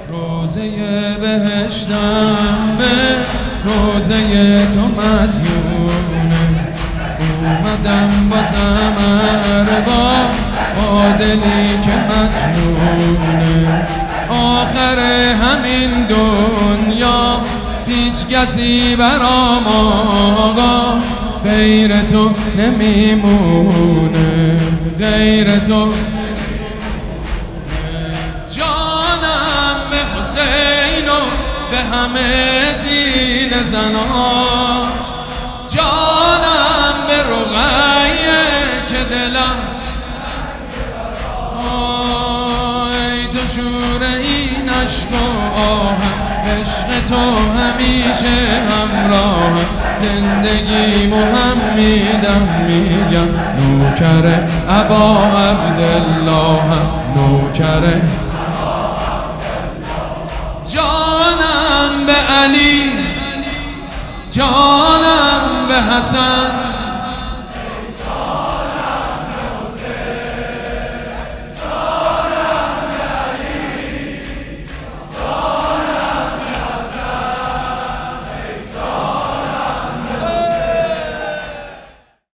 روزه بهشتم به روزه تو مدیونه، اومدم بازم با دلی که مجنونه. آخر همین دنیا هیچ کسی برام آقا غیر تو نمیمونه، غیر تو. جانم به حسین و به همه سینه زناش، جانم به رقیه که دلم ای تو شور این عشق و آهم، عشق تو همیشه همراهم، زندگیمو هم میدم نوکر ابا عبداللهم، نوکر. جانم به علی، جانم به حسن،